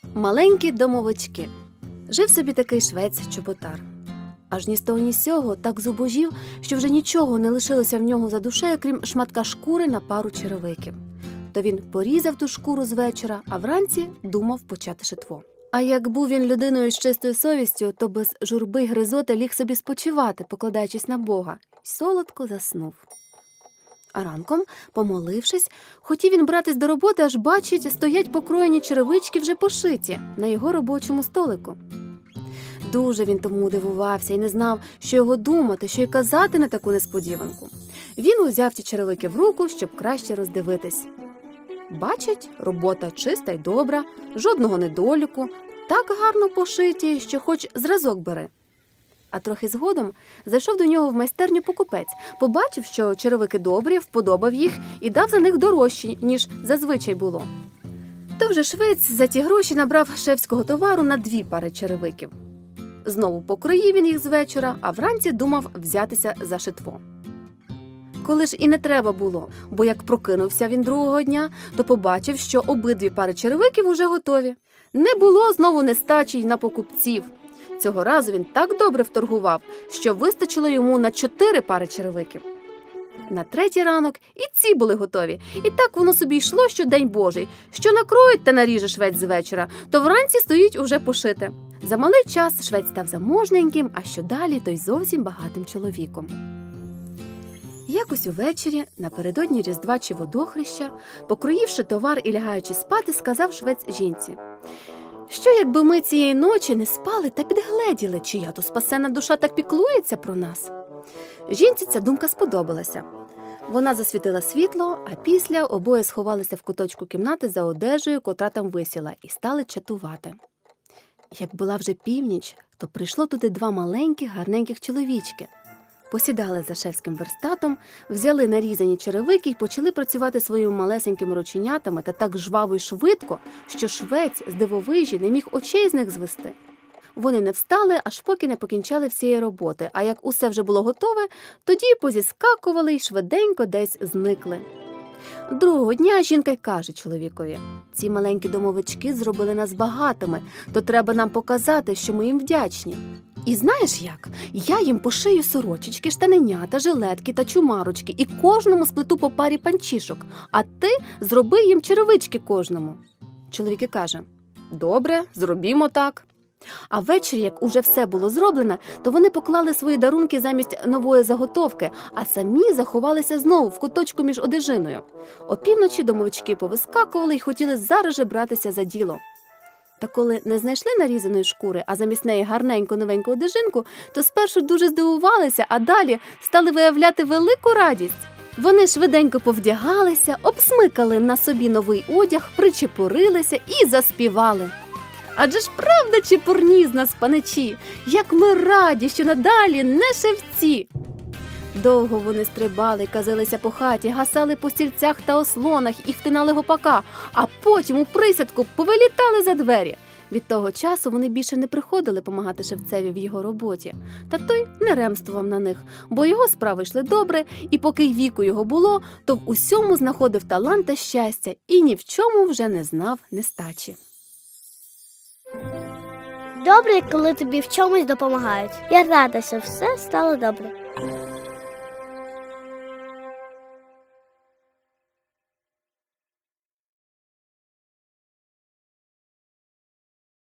Маленькі домовички. Жив собі такий швець-чоботар. Аж ні з того ні з сього так зубожів, що вже нічого не лишилося в нього за душею, крім шматка шкури на пару черевиків. То він порізав ту шкуру з вечора, а вранці думав почати шитво. А як був він людиною з чистою совістю, то без журби й гризоти ліг собі спочивати, покладаючись на Бога, й солодко заснув. А ранком, помолившись, хотів він братись до роботи, аж бачить, стоять покроєні черевички вже пошиті на його робочому столику. Дуже він тому дивувався і не знав, що його думати, що й казати на таку несподіванку. Він узяв ті черевики в руку, щоб краще роздивитись. Бачить, робота чиста й добра, жодного недоліку, так гарно пошиті, що хоч зразок бери. А трохи згодом зайшов до нього в майстерню покупець, побачив, що черевики добрі, вподобав їх і дав за них дорожчі, ніж зазвичай було. То вже швець за ті гроші набрав шефського товару на 2 пари черевиків. Знову покроїв він їх з вечора, а вранці думав взятися за шитво. Коли ж і не треба було, бо як прокинувся він другого дня, то побачив, що обидві пари черевиків уже готові. Не було знову нестачі й на покупців. Цього разу він так добре вторгував, що вистачило йому на 4 пари черевиків. На 3-й ранок і ці були готові. І так воно собі йшло, що день Божий. Що накроють та наріже швець з вечора, то вранці стоїть уже пошите. За малий час швець став заможненьким, а що далі, то й зовсім багатим чоловіком. Якось увечері, напередодні Різдва чи Водохреща, покроївши товар і лягаючи спати, сказав швець жінці: «Що, якби ми цієї ночі не спали та підгледіли, чия то спасена душа так піклується про нас?» Жінці ця думка сподобалася. Вона засвітила світло, а після обоє сховалися в куточку кімнати за одежею, котра там висіла, і стали чатувати. Як була вже північ, то прийшло туди 2 маленьких, гарненьких чоловічки. Посідали за шефським верстатом, взяли нарізані черевики і почали працювати своїми малесенькими рученятами та так жваво й швидко, що швець з дивовижі не міг очей з них звести. Вони не встали, аж поки не покінчали всієї роботи, а як усе вже було готове, тоді позіскакували й швиденько десь зникли. Другого дня жінка й каже чоловікові: «Ці маленькі домовички зробили нас багатими, то треба нам показати, що ми їм вдячні. І знаєш як? Я їм пошию сорочечки, штаненята, жилетки та чумарочки і кожному сплету по парі панчішок, а ти зроби їм черевички кожному». Чоловік і каже: «Добре, зробімо так». А ввечері, як уже все було зроблено, то вони поклали свої дарунки замість нової заготовки, а самі заховалися знову в куточку між одежиною. Опівночі домовички повискакували і хотіли зараз же братися за діло. Та коли не знайшли нарізаної шкури, а замість неї гарненьку новеньку одежинку, то спершу дуже здивувалися, а далі стали виявляти велику радість. Вони швиденько повдягалися, обсмикали на собі новий одяг, причепурилися і заспівали: «Адже ж правда чепурні з нас, паничі, як ми раді, що надалі не шевці!» Довго вони стрибали, казилися по хаті, гасали по стільцях та ослонах і втинали гопака, а потім у присядку повилітали за двері. Від того часу вони більше не приходили помагати шевцеві в його роботі. Та той не ремствував на них, бо його справи йшли добре, і поки й віку його було, то в усьому знаходив талант та щастя і ні в чому вже не знав нестачі. Добре, коли тобі в чомусь допомагають. Я рада, що все стало добре.